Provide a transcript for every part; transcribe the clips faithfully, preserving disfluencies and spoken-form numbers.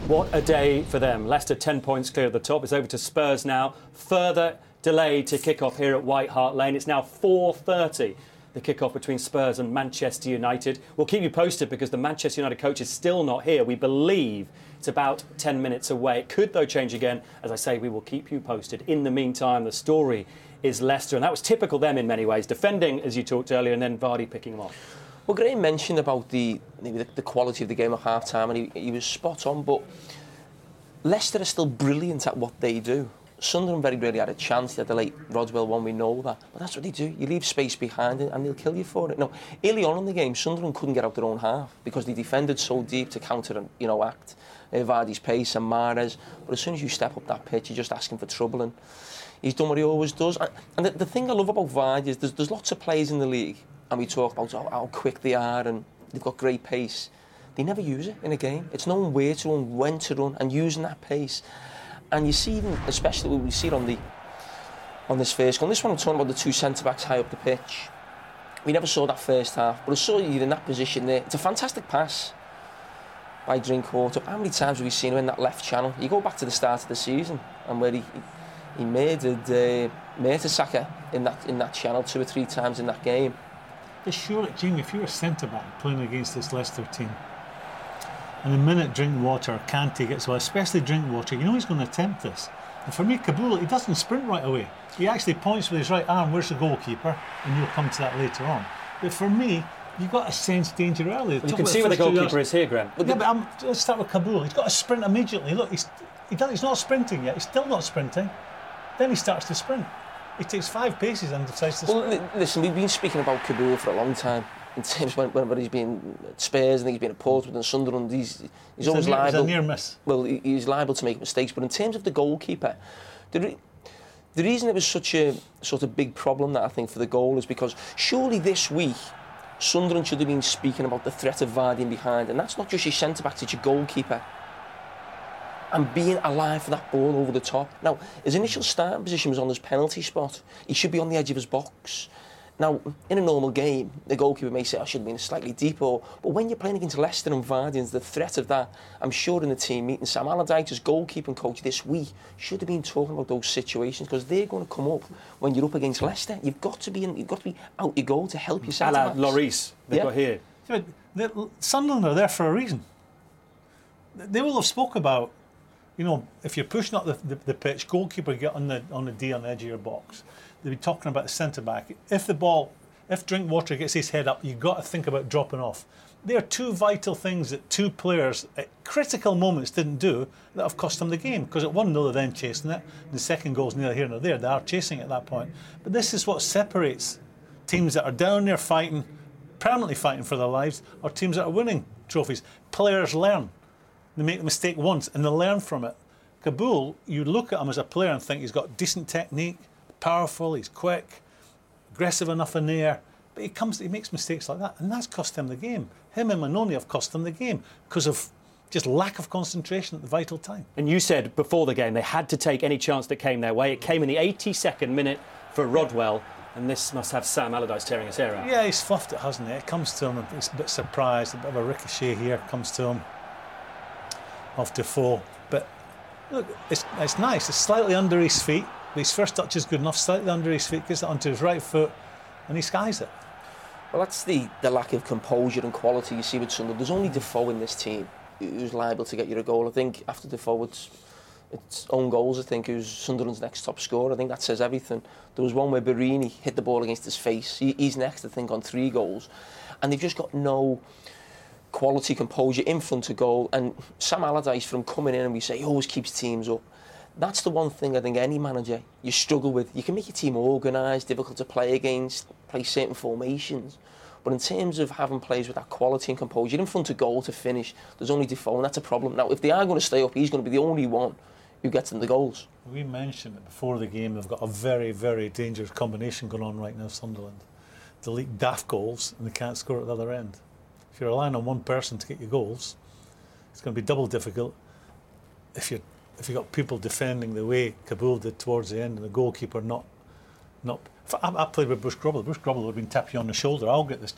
What a day for them. Leicester ten points clear of the top. It's over to Spurs now. Further delay to kick off here at White Hart Lane. It's now four thirty. The kick-off between Spurs and Manchester United. We'll keep you posted because the Manchester United coach is still not here. We believe it's about ten minutes away. It could, though, change again. As I say, we will keep you posted. In the meantime, the story is Leicester, and that was typical them in many ways. Defending, as you talked earlier, and then Vardy picking them off. Well, Graham mentioned about the maybe the, the quality of the game at half-time, and he, he was spot on, but Leicester are still brilliant at what they do. Sunderland very rarely had a chance. They had the late Rodwell one, we know that. But that's what they do. You leave space behind it and they'll kill you for it. No, early on in the game, Sunderland couldn't get out their own half because they defended so deep to counter and, you know, act uh, Vardy's pace and Mahrez. But as soon as you step up that pitch, you're just asking for trouble. And he's done what he always does. And the, the thing I love about Vardy is there's, there's lots of players in the league, and we talk about how, how quick they are and they've got great pace. They never use it in a game. It's knowing where to run, when to run, and using that pace. And you see, even especially when we see it on the on this first goal. This one I'm talking about the two centre backs high up the pitch. We never saw that first half, but I saw you in that position there. It's a fantastic pass by Drinkwater. How many times have we seen him in that left channel? You go back to the start of the season and where he he murdered uh, Mertesacker in that in that channel two or three times in that game. But surely, Jamie, if you're a centre back playing against this Leicester team, and the minute Drinkwater, Kante gets well, especially Drinkwater, you know he's going to attempt this. And for me, Kaboul, he doesn't sprint right away. He actually points with his right arm, where's the goalkeeper? And you'll come to that later on. But for me, you've got to sense danger early. Well, you can see where the goalkeeper is here, Graham. But yeah, but I'm, let's start with Kaboul. He's got to sprint immediately. Look, he's, he does, he's not sprinting yet. He's still not sprinting. Then he starts to sprint. He takes five paces and decides to sprint. Well, listen, we've been speaking about Kaboul for a long time. In terms when, whenever he's been at Spurs, I think he's been at Portsmouth and Sunderland, he's, he's it's always a near, liable. It's a near miss. Well, he, he's liable to make mistakes. But in terms of the goalkeeper, the, re, the reason it was such a sort of big problem that I think for the goal is because surely this week Sunderland should have been speaking about the threat of Vardy in behind, and that's not just your centre backs, it's your goalkeeper. And being alive for that ball over the top. Now, his initial starting position was on his penalty spot. He should be on the edge of his box. Now, in a normal game, the goalkeeper may say, I should have been slightly deeper. But when you're playing against Leicester and Vardy, and the threat of that, I'm sure in the team meeting, Sam Allardyce, goalkeeping coach this week, should have been talking about those situations because they're going to come up when you're up against Leicester. You've got to be in, you've got to be out your goal to help your centre backs. Lloris, they've yeah. got here. Yeah, the, Sunderland are there for a reason. They will have spoke about, you know, if you're pushing up the, the, the pitch, goalkeeper get on the on the D on the edge of your box. They'll be talking about the centre back. If the ball, if Drinkwater gets his head up, you've got to think about dropping off. They are two vital things that two players at critical moments didn't do that have cost them the game. Because at one nil they're then chasing it. The second goal's neither here nor there. They are chasing it at that point. But this is what separates teams that are down there fighting, permanently fighting for their lives, or teams that are winning trophies. Players learn. They make the mistake once and they learn from it. Kaboul, you look at him as a player and think he's got decent technique, powerful, he's quick, aggressive enough in the air, but he comes, he makes mistakes like that, and that's cost him the game. Him and Manoni have cost them the game because of just lack of concentration at the vital time. And you said before the game they had to take any chance that came their way. It came in the eighty-second minute for Rodwell, and this must have Sam Allardyce tearing his hair out. Yeah, he's fluffed it, hasn't he? It comes to him, and he's a bit surprised, a bit of a ricochet here comes to him off Defoe. But look, it's, it's nice, it's slightly under his feet. His first touch is good enough, slightly under his feet, gets it onto his right foot, and he skies it. Well, that's the, the lack of composure and quality you see with Sunderland. There's only Defoe in this team who's liable to get you a goal. I think after Defoe, it's, it's own goals, I think, who's Sunderland's next top scorer. I think that says everything. There was one where Barini hit the ball against his face. He, he's next, I think, on three goals. And they've just got no quality, composure in front of goal. And Sam Allardyce, from coming in and we say he always keeps teams up, that's the one thing I think any manager you struggle with. You can make your team organised, difficult to play against, play certain formations, but in terms of having players with that quality and composure in front of goal to finish, there's only Defoe, and that's a problem. Now, if they are going to stay up, he's going to be the only one who gets them the goals. We mentioned it before the game, they've got a very, very dangerous combination going on right now, Sunderland. They leak daft goals and they can't score at the other end. If you're relying on one person to get your goals, it's going to be double difficult. If you're If you've got people defending the way Kaboul did towards the end and the goalkeeper not... not I, I played with Bruce Grobbel. Bruce Grobbel would have been tapping you on the shoulder. I'll get this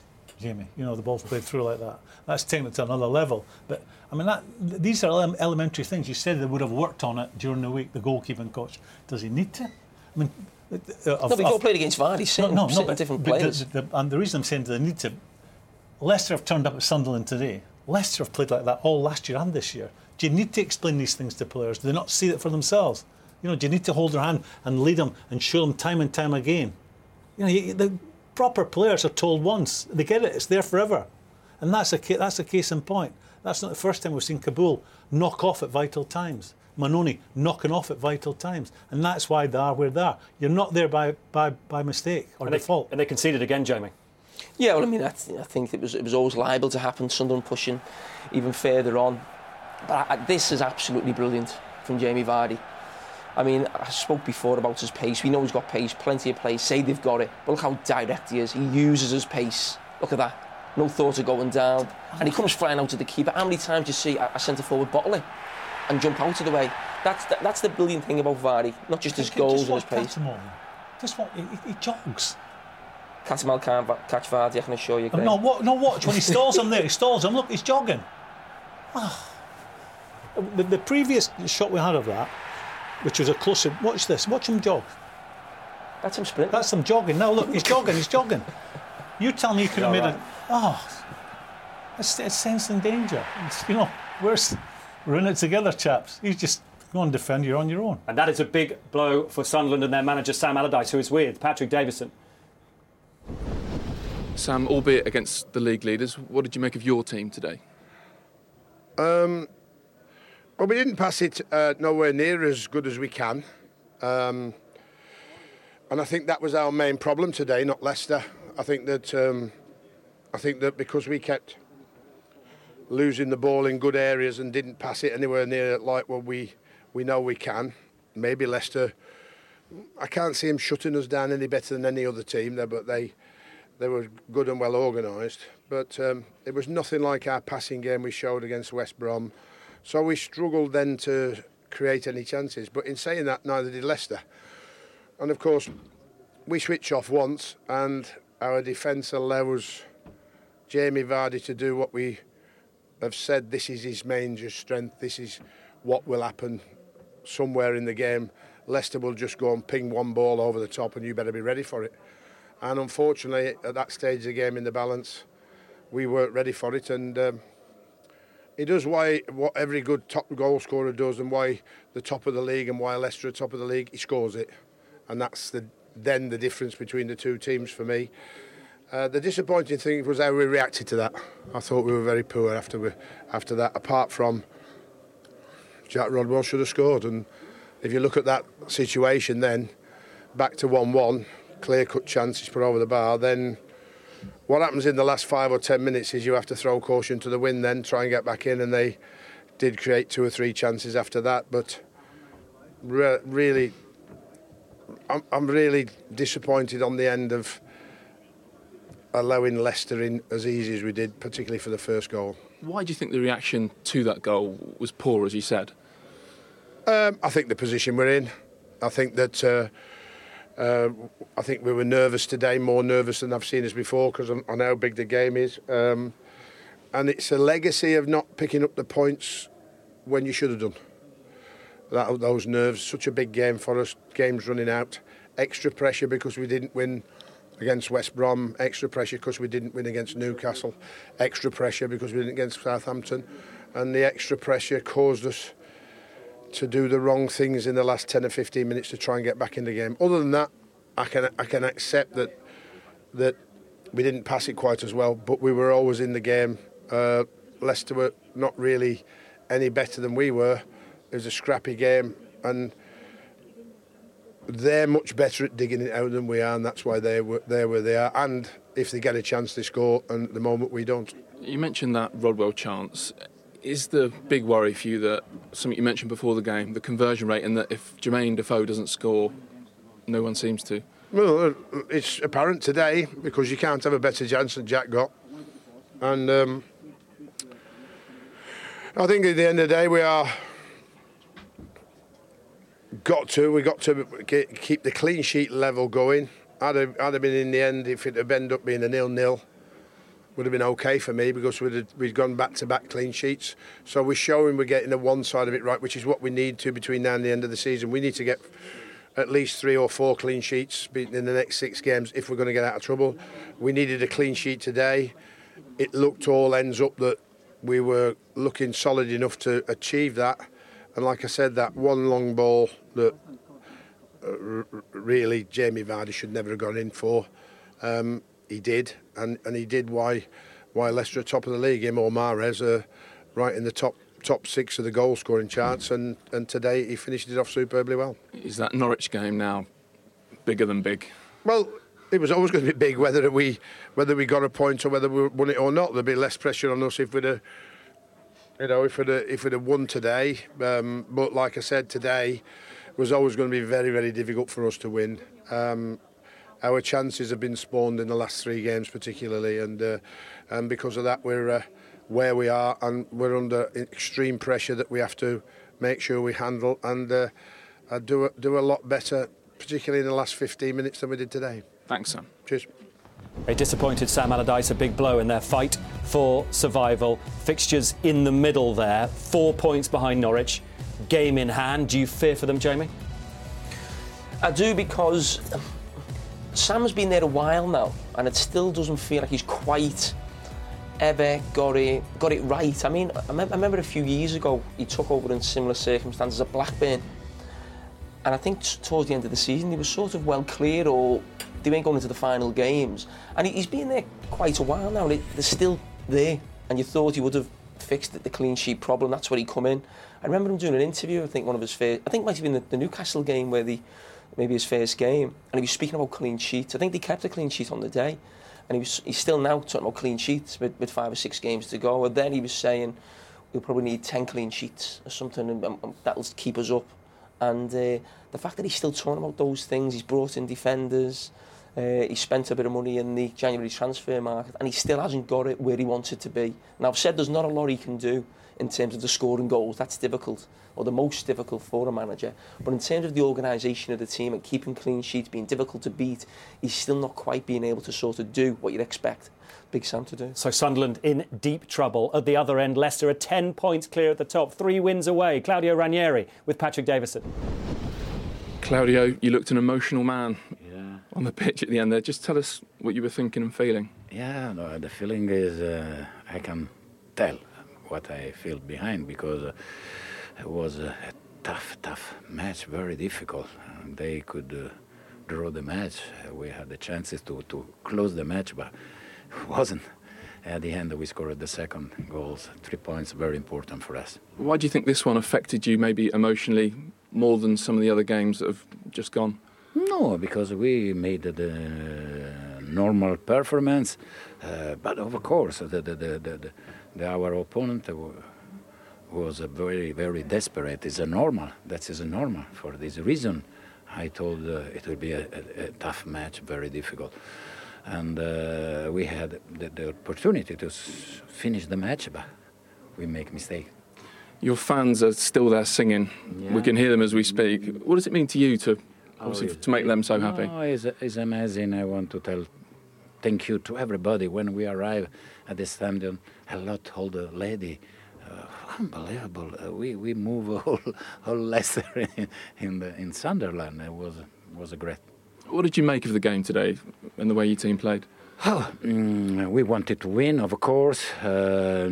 Jamie. You know, the ball's played through like that. That's taken it to another level. But, I mean, that these are ele- elementary things. You said they would have worked on it during the week, the goalkeeping coach. Does he need to? I mean... Uh, no, but you've all played against Vardy, sitting, no, no, sitting but, different but players. The, the, and the reason I'm saying they need to... Leicester have turned up at Sunderland today. Leicester have played like that all last year and this year. Do you need to explain these things to players? Do they not see it for themselves? You know, do you need to hold their hand and lead them and show them time and time again? You know, you, the proper players are told once. They get it. It's there forever. And that's a, that's a case in point. That's not the first time we've seen Kabul knock off at vital times. Manoni knocking off at vital times. And that's why they are where they are. You're not there by, by, by mistake or and default. They, and they conceded again, Jamie. Yeah, well, I mean, I, th- I think it was it was always liable to happen. Sunderland pushing even further on. But I, this is absolutely brilliant from Jamie Vardy. I mean, I spoke before about his pace. We know he's got pace, plenty of pace. Say they've got it. But look how direct he is. He uses his pace. Look at that. No thought of going down. And he comes flying out to the keeper. How many times do you see a, a centre-forward bottle it and jump out of the way? That's the, that's the brilliant thing about Vardy. Not just his goals and his pace. Just what he, he jogs. Cattermole can't va- catch Vardy, I can assure you. No, what, no, watch. When he stalls him there, he stalls him. Look, he's jogging. Oh. The, the previous shot we had of that, which was a closer... Watch this. Watch him jog. That's him sprinting. That's him jogging. Now, look, he's jogging. He's jogging. You tell me you could have made right. it... Oh, it's, it's sense and danger. It's, you know, we're, we're in it together, chaps. You just go and defend. You're on your own. And that is a big blow for Sunderland and their manager, Sam Allardyce, who is with Patrick Davison. Sam, albeit against the league leaders, what did you make of your team today? Um, well, we didn't pass it uh, nowhere near as good as we can. Um, and I think that was our main problem today, not Leicester. I think that um, I think that because we kept losing the ball in good areas and didn't pass it anywhere near like what we, we know we can, maybe Leicester, I can't see them shutting us down any better than any other team there, but they... They were good and well organised, but um, it was nothing like our passing game we showed against West Brom. So we struggled then to create any chances. But in saying that, neither did Leicester. And of course, we switch off once, and our defence allows Jamie Vardy to do what we have said. This is his major strength. This is what will happen somewhere in the game. Leicester will just go and ping one ball over the top, and you better be ready for it. And unfortunately, at that stage of the game in the balance, we weren't ready for it. And um, it does why what every good top goal scorer does, and why the top of the league and why Leicester are top of the league, he scores it. And that's the then the difference between the two teams for me. Uh, the disappointing thing was how we reacted to that. I thought we were very poor after we, after that, apart from Jack Rodwell should have scored. And if you look at that situation then, back to one one, clear-cut chances put over the bar, then what happens in the last five or ten minutes is you have to throw caution to the wind then, try and get back in, and they did create two or three chances after that, but re- really, I'm, I'm really disappointed on the end of allowing Leicester in as easy as we did, particularly for the first goal. Why do you think the reaction to that goal was poor, as you said? Um, I think the position we're in. I think that... Uh, Uh, I think we were nervous today, more nervous than I've seen us before, because I know how big the game is. Um, and it's a legacy of not picking up the points when you should have done. That, those nerves, such a big game for us, games running out. Extra pressure because we didn't win against West Brom, extra pressure because we didn't win against Newcastle, extra pressure because we didn't against Southampton. And the extra pressure caused us to do the wrong things in the last ten or fifteen minutes to try and get back in the game. Other than that, I can I can accept that that we didn't pass it quite as well, but we were always in the game. Uh, Leicester were not really any better than we were. It was a scrappy game, and they're much better at digging it out than we are, and that's why they were there where they are. And if they get a chance, they score, and at the moment we don't. You mentioned that Rodwell chance. Is the big worry for you that something you mentioned before the game, the conversion rate, and that if Jermaine Defoe doesn't score, no one seems to? Well, it's apparent today because you can't have a better chance than Jack got. And um, I think at the end of the day we are got to we got to get, keep the clean sheet level going. I'd have, I'd have been in the end if it had ended up being a nil-nil. would have been okay for me because we'd have, we'd gone back to back clean sheets. So we're showing we're getting the one side of it right, which is what we need to between now and the end of the season. We need to get at least three or four clean sheets in the next six games if we're going to get out of trouble. We needed a clean sheet today. It looked all ends up that we were looking solid enough to achieve that. And like I said, that one long ball that uh, really Jamie Vardy should never have gone in for, um, he did, and, and he did why why Leicester are top of the league. Him or Mahrez are right in the top top six of the goal scoring charts, and, and today he finished it off superbly well. Is that Norwich game now bigger than big? Well, it was always going to be big whether we whether we got a point or whether we won it or not. There'd be less pressure on us if we'd have, you know, if we'd have, if we'd have won today. Um, but like I said, today was always going to be very, very difficult for us to win. Um, our chances have been spawned in the last three games particularly, and uh, and because of that we're uh, where we are, and we're under extreme pressure that we have to make sure we handle and uh, uh, do a, do a lot better, particularly in the last fifteen minutes than we did today. Thanks, Sam. Cheers. A disappointed Sam Allardyce, a big blow in their fight for survival. Fixtures in the middle there, four points behind Norwich, game in hand. Do you fear for them, Jamie? I do, because Sam's been there a while now, and it still doesn't feel like he's quite ever got it got it right. I mean, I, me- I remember a few years ago he took over in similar circumstances at Blackburn, and I think t- towards the end of the season he was sort of well clear, or they weren't going into the final games, and he, he's been there quite a while now, and it, they're still there, and you thought he would have fixed the, the clean sheet problem. That's where he come in. I remember him doing an interview, I think one of his first, I think it might have been the, the Newcastle game where the maybe his first game, and he was speaking about clean sheets. I think they kept a clean sheet on the day, and he was he's still now talking about clean sheets with, with five or six games to go. And then he was saying we'll probably need ten clean sheets or something, and, and that'll keep us up. And uh, the fact that he's still talking about those things, he's brought in defenders, uh, he spent a bit of money in the January transfer market, and he still hasn't got it where he wants it to be. Now, I've said there's not a lot he can do in terms of the scoring goals. That's difficult, or the most difficult for a manager. But in terms of the organisation of the team and keeping clean sheets, being difficult to beat, he's still not quite being able to sort of do what you'd expect Big Sam to do. So Sunderland in deep trouble. At the other end, Leicester are ten points clear at the top, three wins away. Claudio Ranieri with Patrick Davison. Claudio, you looked an emotional man Yeah, on the pitch at the end there. Just tell us what you were thinking and feeling. yeah. No, the feeling is uh, I can tell what I feel behind, because uh, it was a, a tough, tough match, very difficult. And they could uh, draw the match. Uh, we had the chances to, to close the match, but it wasn't. At the end, we scored the second goals. Three points, very important for us. Why do you think this one affected you maybe emotionally more than some of the other games that have just gone? No, because we made the normal performance, uh, but of course the, the, the, the, the, the our opponent was a very, very desperate. It's a normal. That is a normal. For this reason, I told uh, it will be a, a, a tough match, very difficult, and uh, we had the, the opportunity to s- finish the match, but we make mistake. Your fans are still there singing. Yeah. We can hear them as we speak. What does it mean to you to obviously Oh, to make them so happy? No, it's, it's amazing. I want to tell thank you to everybody. When we arrive at the stadium, a lot old lady, uh, unbelievable. Uh, we we move all all Leicester in, in the in Sunderland. It was was a great. What did you make of the game today and the way your team played? Oh, mm, we wanted to win, of course. Uh,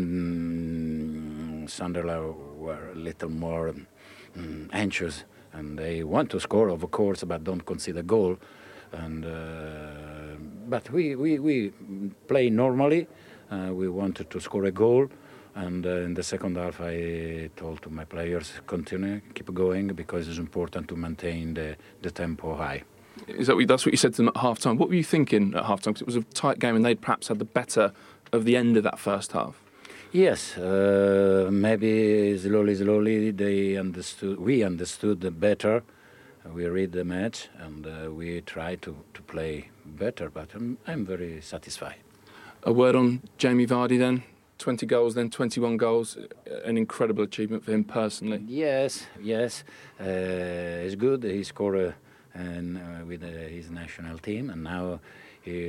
mm, Sunderland were a little more mm, anxious, and they want to score, of course, but don't concede a goal. And uh, but we, we, we play normally. Uh, we wanted to score a goal, and uh, in the second half, I told to my players, continue, keep going, because it's important to maintain the, the tempo high. Is that what, that's what you said to them at half time? What were you thinking at half time? Because it was a tight game and they'd perhaps had the better of the end of that first half. Yes, uh, maybe slowly, slowly they understood. We understood better. We read the match and uh, we try to, to play better. But I'm, I'm very satisfied. A word on Jamie Vardy then. twenty goals, then twenty-one goals. An incredible achievement for him personally. Yes, yes, uh, it's good. He scored uh, and, uh, with uh, his national team, and now he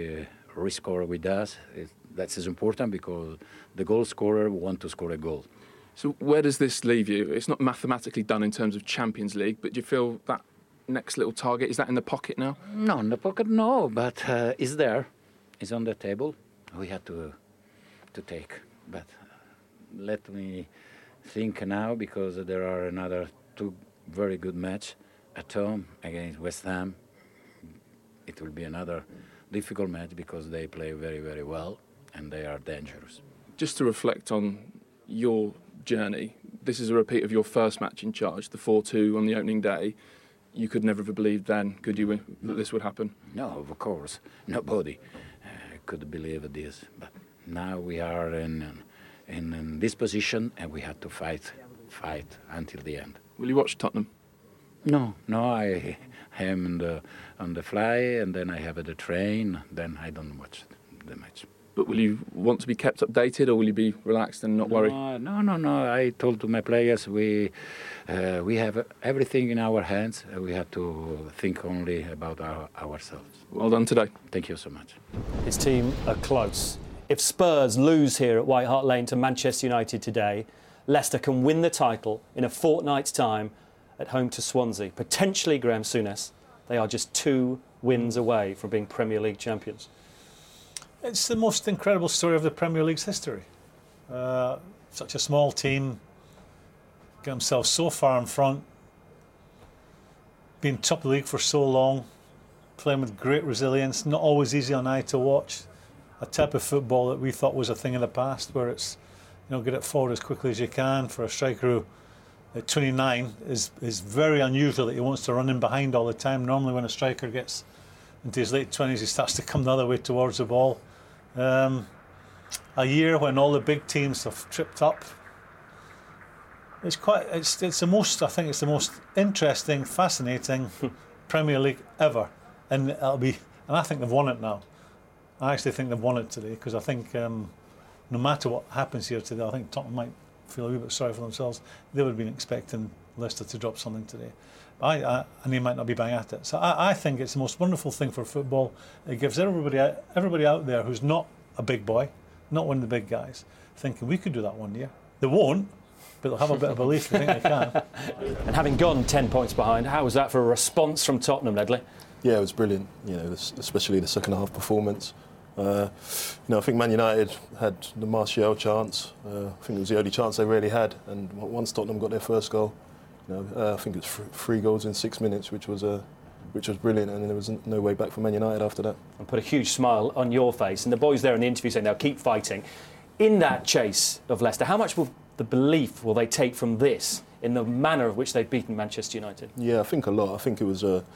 rescore with us. It, that is important because the goal scorer wants to score a goal. So where does this leave you? It's not mathematically done in terms of Champions League, but do you feel that next little target, is that in the pocket now? No, in the pocket, no, but uh, it's there. It's on the table. We have to to take. But let me think now, because there are another two very good matches at home against West Ham. It will be another difficult match because they play very, very well and they are dangerous. Just to reflect on your journey, this is a repeat of your first match in charge, the four two on the opening day. You could never have believed then, could you, that this would happen? No, of course. Nobody uh, could believe this. But now we are in, in, in this position and we have to fight, fight until the end. Will you watch Tottenham? No, no, I am on the, on the fly and then I have the train, then I don't watch the match. But will you want to be kept updated, or will you be relaxed and not worry? No, no, no, no. I told to my players we uh, we have everything in our hands. We have to think only about our, ourselves. Well done today. Thank you so much. His team are close. If Spurs lose here at White Hart Lane to Manchester United today, Leicester can win the title in a fortnight's time at home to Swansea. Potentially, Graham Souness, they are just two wins away from being Premier League champions. It's the most incredible story of the Premier League's history. Uh, such a small team, get themselves so far in front, being top of the league for so long, playing with great resilience, not always easy on eye to watch. A type of football that we thought was a thing of the past, where it's, you know, get it forward as quickly as you can. For a striker who, at twenty-nine, is is very unusual that he wants to run in behind all the time. Normally, when a striker gets into his late twenties, he starts to come the other way towards the ball. Um, a year when all the big teams have tripped up. It's quite. It's it's the most. I think it's the most interesting, fascinating Premier League ever, and it'll be. And I think they've won it now. I actually think they've won it today, because I think um, no matter what happens here today, I think Tottenham might feel a wee bit sorry for themselves. They would have been expecting Leicester to drop something today. I, I, and they might not be bang at it. So I, I think it's the most wonderful thing for football. It gives everybody everybody out there who's not a big boy, not one of the big guys, thinking we could do that one year. They won't, but they'll have a bit of belief they think they can. And having gone ten points behind, how was that for a response from Tottenham, Ledley? Yeah, it was brilliant. You know, especially the second half performance. Uh, you know, I think Man United had the Martial chance. Uh, I think it was the only chance they really had. And once Tottenham got their first goal, you know, uh, I think it's three goals in six minutes, which was uh, which was brilliant, and there was no way back for Man United after that. And put a huge smile on your face, and the boys there in the interview saying they'll keep fighting. In that chase of Leicester, how much will the belief will they take from this in the manner of which they've beaten Manchester United? Yeah, I think a lot. I think it was, uh,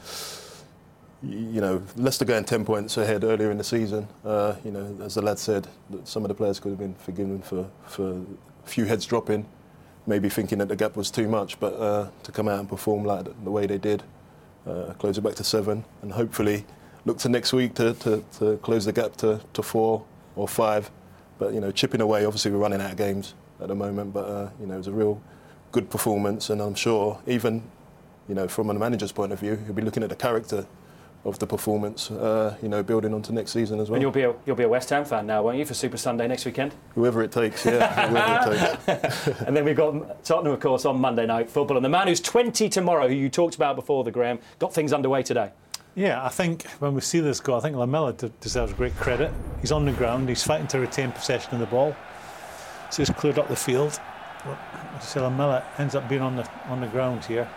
you know, Leicester going ten points ahead earlier in the season. Uh, you know, as the lad said, some of the players could have been forgiven for, for a few heads dropping, maybe thinking that the gap was too much, but uh, to come out and perform like the way they did, uh, close it back to seven, and hopefully look to next week to, to, to close the gap to, to four or five. But, you know, chipping away, obviously we're running out of games at the moment, but, uh, you know, it was a real good performance, and I'm sure even, you know, from a manager's point of view, he'll be looking at the character of the performance, uh, you know, building onto next season as well. And you'll be a, you'll be a West Ham fan now, won't you, for Super Sunday next weekend? Whoever it takes, yeah, whoever it takes. And then we've got Tottenham, of course, on Monday Night Football. And the man who's twenty tomorrow, who you talked about before, the Graham, got things underway today. Yeah, I think when we see this goal, I think Lamela d- deserves great credit. He's on the ground, he's fighting to retain possession of the ball. So he's cleared up the field. So Lamela ends up being on the on the ground here.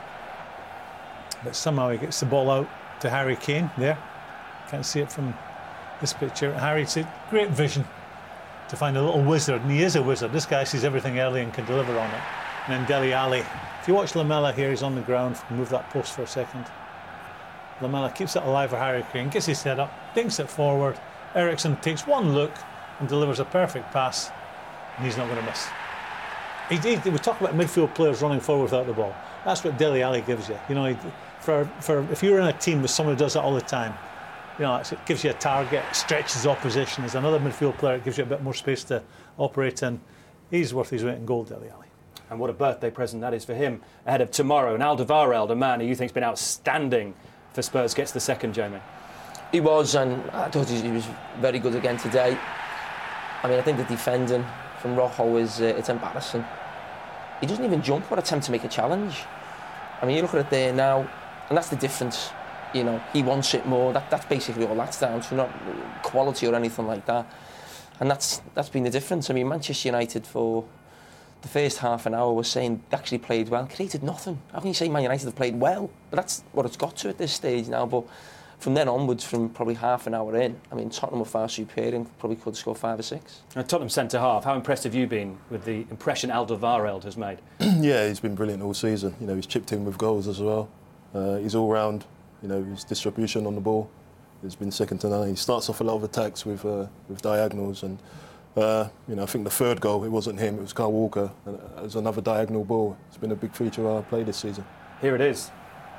But somehow he gets the ball out to Harry Kane there. Can't see it from this picture. Harry's a great vision to find a little wizard, and he is a wizard. This guy sees everything early and can deliver on it. And then Dele Alli. If you watch Lamela here, he's on the ground. Move that post for a second. Lamela keeps it alive for Harry Kane, gets his head up, dinks it forward. Eriksen takes one look and delivers a perfect pass, and he's not going to miss. He, he, we talk about midfield players running forward without the ball. That's what Dele Alli gives you. You know, for for if you're in a team with someone who does that all the time, you know, it gives you a target, stretches opposition. There's another midfield player, it gives you a bit more space to operate in. He's worth his weight in gold, Dele Alli. And what a birthday present that is for him ahead of tomorrow. And Alderweireld, a man who you think's been outstanding for Spurs, gets the second, Jamie. He was, and I thought he was very good again today. I mean, I think the defending from Rojo is uh, it's embarrassing. He doesn't even jump or attempt to make a challenge. I mean, you look at it there now, and that's the difference. You know, he wants it more. That, that's basically all that's down to, not quality or anything like that. And that's that's been the difference. I mean, Manchester United for the first half an hour was saying they actually played well, created nothing. How can you say Man United have played well? But that's what it's got to at this stage now. But from then onwards, from probably half an hour in, I mean, Tottenham were far superior and probably could score five or six. Now, Tottenham centre half, how impressed have you been with the impression Alderweireld has made? Yeah, he's been brilliant all season. You know, he's chipped in with goals as well. Uh, he's all round. You know, his distribution on the ball has been second to none. He starts off a lot of attacks with uh, with diagonals, and uh, you know, I think the third goal, it wasn't him, it was Kyle Walker. And it was another diagonal ball. It's been a big feature of our play this season. Here it is,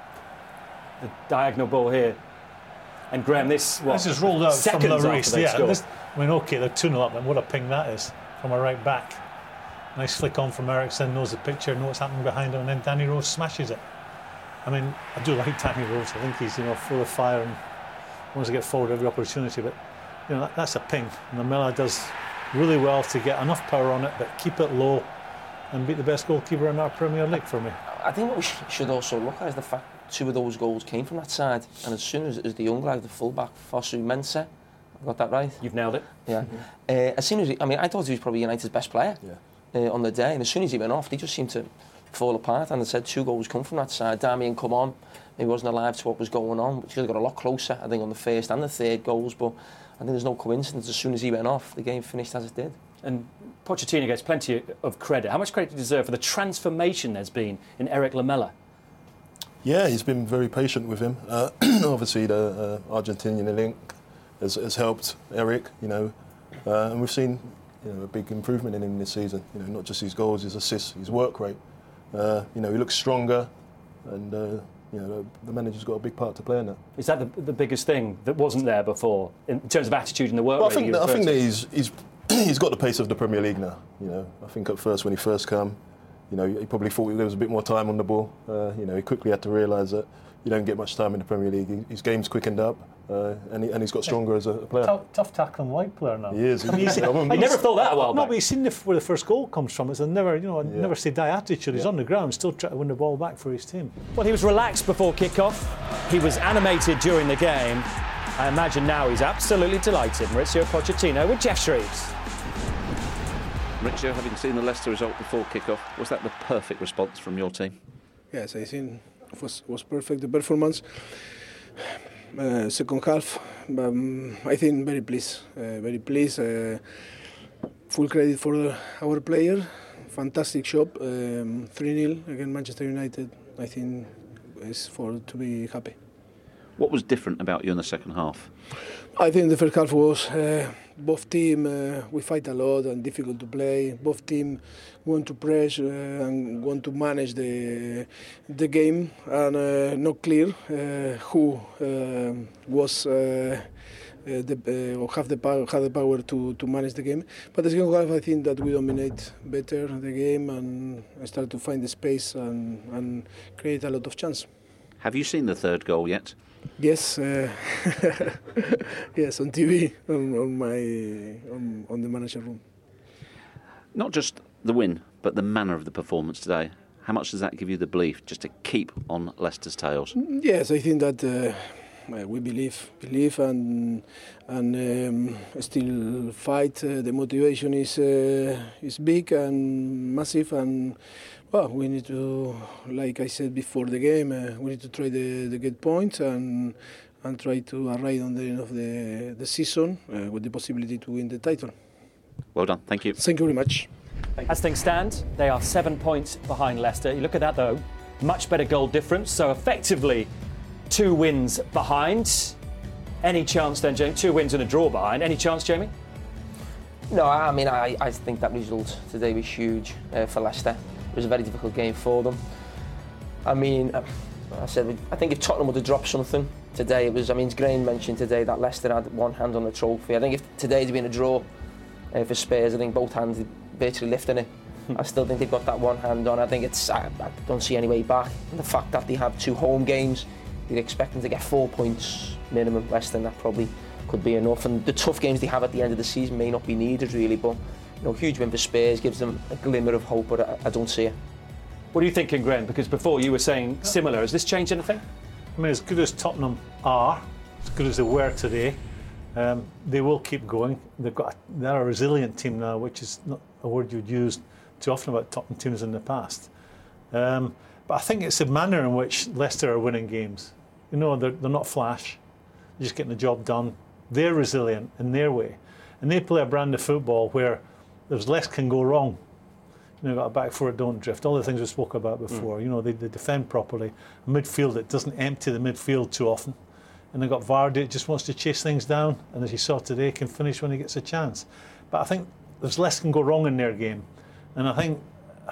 the diagonal ball here. And Graham, this what? This is rolled out from Lloris. Yeah, this, I mean, okay, they're two nil up, and what a ping that is from a right back. Nice flick on from Eriksen, knows the picture, knows what's happening behind him, and then Danny Rose smashes it. I mean, I do like Danny Rose. I think he's, you know, full of fire and wants to get forward every opportunity. But you know, that, that's a ping. And Lamela does really well to get enough power on it, but keep it low and beat the best goalkeeper in our Premier League for me. I think what we sh- should also look at is the fact two of those goals came from that side, and as soon as, as the young lad, the fullback Fosu Mensah, I got that right? You've nailed it. Yeah. Mm-hmm. Uh, as soon as he, I mean, I thought he was probably United's best player yeah. uh, on the day, and as soon as he went off, they just seemed to fall apart. And I said two goals come from that side. Damian come on, he wasn't alive to what was going on. He got a lot closer, I think, on the first and the third goals. But I think there's no coincidence. As soon as he went off, the game finished as it did. And Pochettino gets plenty of credit. How much credit do you deserve for the transformation there's been in Eric Lamela? Yeah, he's been very patient with him. Uh, obviously, the uh, Argentinian link has, has helped Eric, you know, uh, and we've seen, you know, a big improvement in him this season. You know, not just his goals, his assists, his work rate. Uh, you know, he looks stronger, and uh, you know, the manager's got a big part to play in that. Is that the, the biggest thing that wasn't there before in terms of attitude and the work well, rate? I think that, I think that he's he's he's got the pace of the Premier League now. You know, I think at first when he first came, you know, he probably thought there was a bit more time on the ball. Uh, you know, he quickly had to realise that you don't get much time in the Premier League. His game's quickened up, uh, and, he, and he's got stronger as a player. Tough, tough tackling white player now. He is. I mean, he's, I never thought that a while no, back. but he's seen the, where the first goal comes from. It's a never, you know, a Yeah. never say die attitude. He's Yeah. on the ground, still trying to win the ball back for his team. Well, he was relaxed before kick-off. He was animated during the game. I imagine now he's absolutely delighted. Mauricio Pochettino with Jeff Shreves. Mauricio, having seen the Leicester result before kick-off, was that the perfect response from your team? Yes, I think it was, was perfect, the performance. Uh, second half, um, I think very pleased, uh, very pleased. Uh, full credit for the, our player, fantastic job, um, three nil against Manchester United. I think is for to be happy. What was different about you in the second half? I think the first half was uh, both team uh, we fight a lot and difficult to play. Both team want to press uh, and want to manage the the game, and uh, not clear uh, who uh, was uh, uh, the, uh, or have the power have the power to, to manage the game. But the second half, I think that we dominate better the game and start to find the space and, and create a lot of chance. Have you seen the third goal yet? Yes, uh, yes, on T V, on, on my on, on the manager room. Not just the win, but the manner of the performance today. How much does that give you the belief just to keep on Leicester's tails? Yes, I think that uh, we believe, believe, and and um, still fight. Uh, the motivation is uh, is big and massive, and well, we need to, like I said before the game, uh, we need to try the, the get points and and try to arrive on the end of the the season uh, with the possibility to win the title. Well done, thank you. Thank you very much. As things stand, they are seven points behind Leicester. You look at that though, much better goal difference, so effectively two wins behind. Any chance then, Jamie? Two wins and a draw behind. Any chance, Jamie? No, I mean, I, I think that result today was huge uh, for Leicester. It was a very difficult game for them. I mean, I said, I think if Tottenham would have dropped something today, it was, I mean, Graham mentioned today that Leicester had one hand on the trophy. I think if today had been a draw uh, for Spurs, I think both hands virtually lifting it. I still think they've got that one hand on. I think it's, I, I don't see any way back. And the fact that they have two home games you'd expect them to get four points minimum. Less than that probably could be enough. And the tough games they have at the end of the season may not be needed really, but you know, huge win for Spurs gives them a glimmer of hope, but I, I don't see it. What are you thinking, Graham? Because before you were saying similar. Has this changed anything? I mean, as good as Tottenham are, as good as they were today, um, they will keep going. They've got a, they're a resilient team now, which is not a word you'd used too often about Tottenham teams in the past. Um, but I think it's the manner in which Leicester are winning games. You know, they're, they're not flash, they're just getting the job done. They're resilient in their way. And they play a brand of football where there's less can go wrong. You know, got a back four that don't drift, all the things we spoke about before. Mm. You know, they, they defend properly. A midfield that doesn't empty the midfield too often. And they've got Vardy that just wants to chase things down, and as you saw today, can finish when he gets a chance. But I think there's less can go wrong in their game. And I think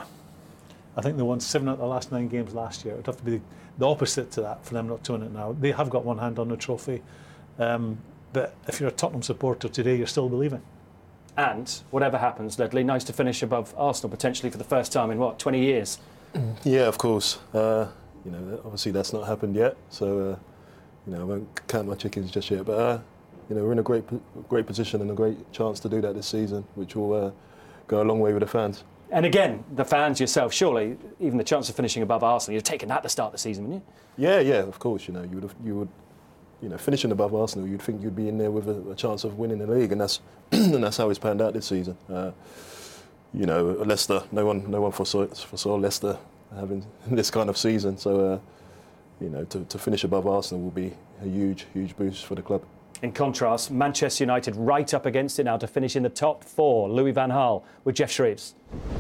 I think they won seven out of the last nine games last year. It would have to be the opposite to that for them not to win it now. They have got one hand on the trophy. Um, but if you're a Tottenham supporter today, you're still believing. And whatever happens, Ledley, nice to finish above Arsenal potentially for the first time in, what, twenty years? Yeah, of course. Uh, you know, obviously that's not happened yet. So, uh, you know, I won't count my chickens just yet. But, uh, you know, we're in a great great position and a great chance to do that this season, which will uh, go a long way with the fans. And again, the fans yourself, surely, even the chance of finishing above Arsenal, you'd have taken that at the start of the season, wouldn't you? Yeah, yeah, of course. You know, you would, have, you would, you know, finishing above Arsenal, you'd think you'd be in there with a, a chance of winning the league, and that's and that's how it's panned out this season. Uh, you know, Leicester, no one, no one foresaw, foresaw Leicester having this kind of season. So, uh, you know, to, to finish above Arsenal will be a huge, huge boost for the club. In contrast, Manchester United right up against it now to finish in the top four. Louis van Gaal with Jeff Shreves.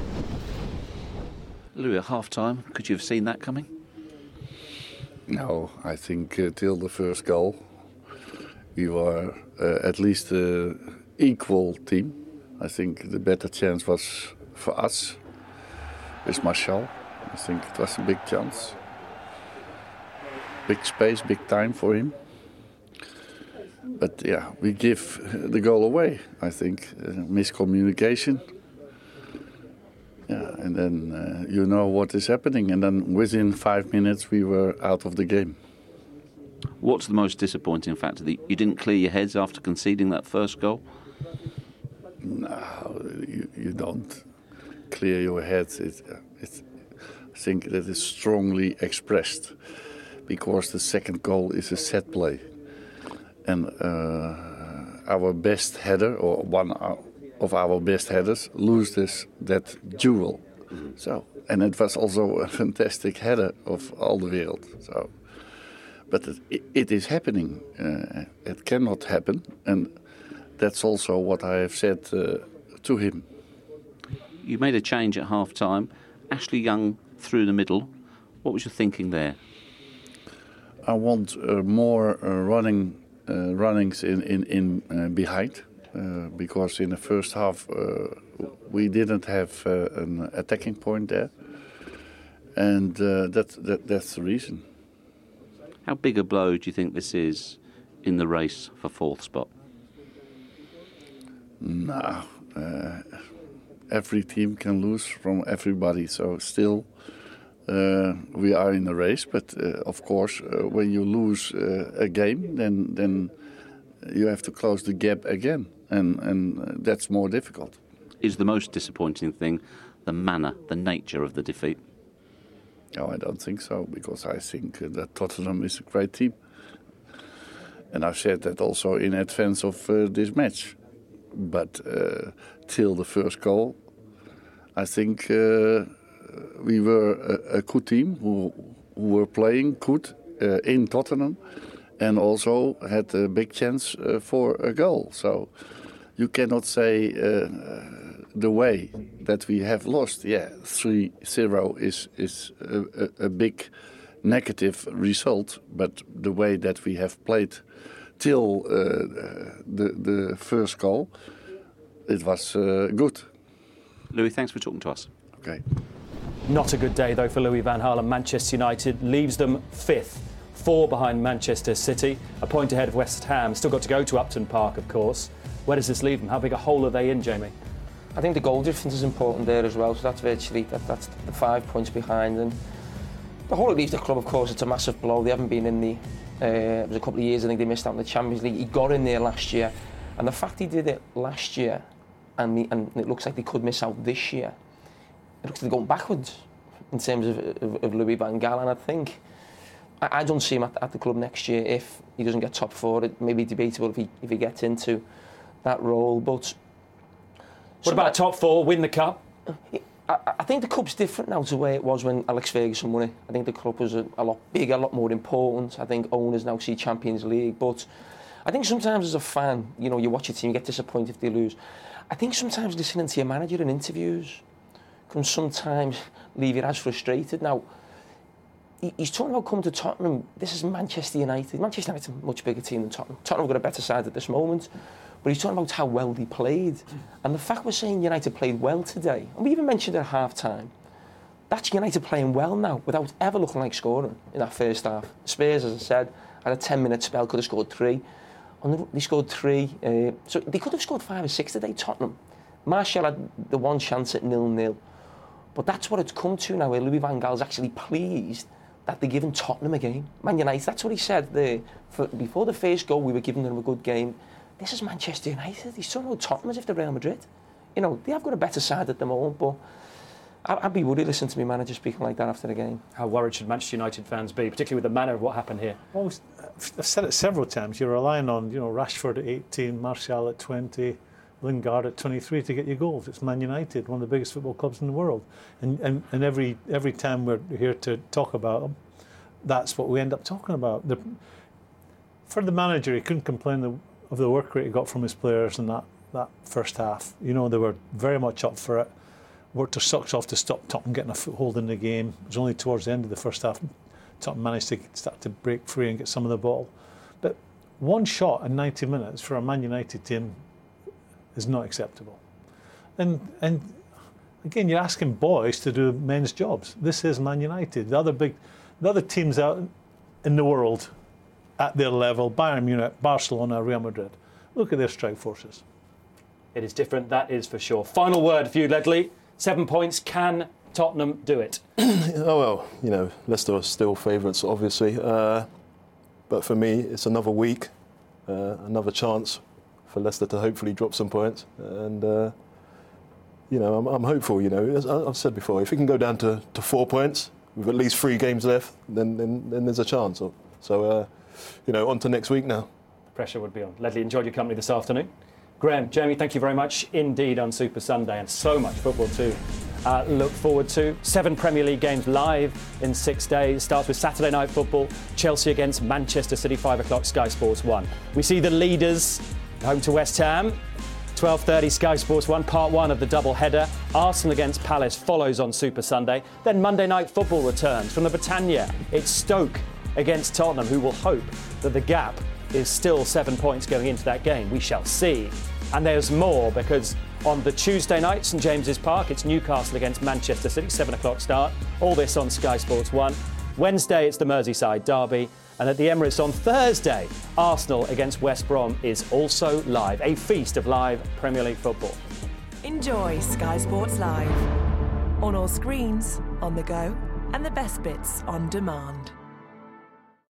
Louis, at half-time, could you have seen that coming? No, I think uh, till the first goal, we were uh, at least an equal team. I think the better chance was for us, with Martial. I think it was a big chance. Big space, big time for him. But yeah, we give the goal away, I think. Uh, miscommunication. Yeah, and then uh, you know what is happening. And then within five minutes we were out of the game. What's the most disappointing factor? That you didn't clear your heads after conceding that first goal? No, you, you don't clear your heads. It, it, I think that is strongly expressed. Because the second goal is a set play. And uh, our best header, or one of our best headers, loses that duel. Mm-hmm. So, and it was also a fantastic header of Alderweireld. So, but it, it is happening. Uh, it cannot happen, and that's also what I have said uh, to him. You made a change at half time. Ashley Young through the middle. What was your thinking there? I want uh, more uh, running. Uh, runnings in, in, in uh, behind, uh, because in the first half uh, we didn't have uh, an attacking point there, and uh, that, that that's the reason. How big a blow do you think this is in the race for fourth spot? No, uh, every team can lose from everybody, so still Uh, we are in a race, but uh, of course, uh, when you lose uh, a game, then then you have to close the gap again, and and uh, that's more difficult. Is the most disappointing thing the manner, the nature of the defeat? No, I don't think so, because I think uh, that Tottenham is a great team, and I've said that also in advance of uh, this match. But uh, till the first goal, I think. Uh, We were a, a good team who, who were playing good uh, in Tottenham, and also had a big chance uh, for a goal. So you cannot say uh, the way that we have lost. Yeah, three zero is is a, a, a big negative result, but the way that we have played till uh, the the first goal, it was uh, good. Louis, thanks for talking to us. Okay. Not a good day, though, for Louis van Gaal, and Manchester United leaves them fifth, four behind Manchester City, a point ahead of West Ham. Still got to go to Upton Park, of course. Where does this leave them? How big a hole are they in, Jamie? I think the goal difference is important there as well, so that's virtually, that, that's the five points behind. And The whole leaves the club, of course, it's a massive blow. They haven't been in the... Uh, it was a couple of years, I think they missed out in the Champions League. He got in there last year. And the fact he did it last year, and, the, and it looks like they could miss out this year, it looks like they're going backwards in terms of, of, of Louis van Gaal. And I think... I, I don't see him at, at the club next year if he doesn't get top four. It may be debatable if he, if he gets into that role, but... What about top four, win the cup? I, I think the cup's different now to the way it was when Alex Ferguson won it. I think the club was a, a lot bigger, a lot more important. I think owners now see Champions League, but I think sometimes as a fan, you know, you watch your team, you get disappointed if they lose. I think sometimes listening to your manager in interviews can sometimes leave you as frustrated. Now, he, he's talking about coming to Tottenham. This is Manchester United. Manchester United is a much bigger team than Tottenham. Tottenham have got a better side at this moment. But he's talking about how well they played. And the fact we're saying United played well today, and we even mentioned it at half-time, that's United playing well now without ever looking like scoring in that first half. Spurs, as I said, had a ten-minute spell, could have scored three. And they scored three. Uh, so they could have scored five or six today, Tottenham. Martial had the one chance at nil-nil. But that's what it's come to now, where Louis van Gaal's actually pleased that they're giving Tottenham a game. Man United, that's what he said there. For, before the first goal, we were giving them a good game. This is Manchester United. He's talking about Tottenham as if they're Real Madrid. You know, they have got a better side at the moment, but I'd be worried listening to my manager speaking like that after the game. How worried should Manchester United fans be, particularly with the manner of what happened here? Well, I've said it several times. You're relying on, you know, Rashford at eighteen, Martial at twenty, Lingard at twenty-three to get your goals. It's Man United, one of the biggest football clubs in the world. And, and, and every every time we're here to talk about them, that's what we end up talking about. The, for the manager, he couldn't complain the, of the work rate he got from his players in that, that first half. You know, they were very much up for it. Worked their socks off to stop Tottenham getting a foothold in the game. It was only towards the end of the first half Tottenham managed to start to break free and get some of the ball. But one shot in ninety minutes for a Man United team is not acceptable. And and again, you're asking boys to do men's jobs. This is Man United. The other big, the other teams out in the world at their level, Bayern Munich, Barcelona, Real Madrid. Look at their strike forces. It is different, that is for sure. Final word for you, Ledley. Seven points. Can Tottenham do it? Oh, well, you know, Leicester are still favourites, obviously. Uh, but for me, it's another week, uh, another chance for Leicester to hopefully drop some points. And, uh, you know, I'm, I'm hopeful, you know. As I've said before, if we can go down to, to four points with at least three games left, then, then, then there's a chance. So, uh, you know, on to next week now. Pressure would be on. Ledley, enjoyed your company this afternoon. Graham, Jamie, thank you very much indeed on Super Sunday, and so much football to uh, look forward to. Seven Premier League games live in six days. Starts with Saturday night football, Chelsea against Manchester City, five o'clock, Sky Sports one. We see the leaders home to West Ham, twelve thirty, Sky Sports one, part one of the double header. Arsenal against Palace follows on Super Sunday. Then Monday night football returns from the Britannia. It's Stoke against Tottenham, who will hope that the gap is still seven points going into that game. We shall see. And there's more, because on the Tuesday night, St James's Park, it's Newcastle against Manchester City, seven o'clock start. All this on Sky Sports one. Wednesday, it's the Merseyside derby. And at the Emirates on Thursday, Arsenal against West Brom is also live. A feast of live Premier League football. Enjoy Sky Sports Live. On all screens, on the go, and the best bits on demand.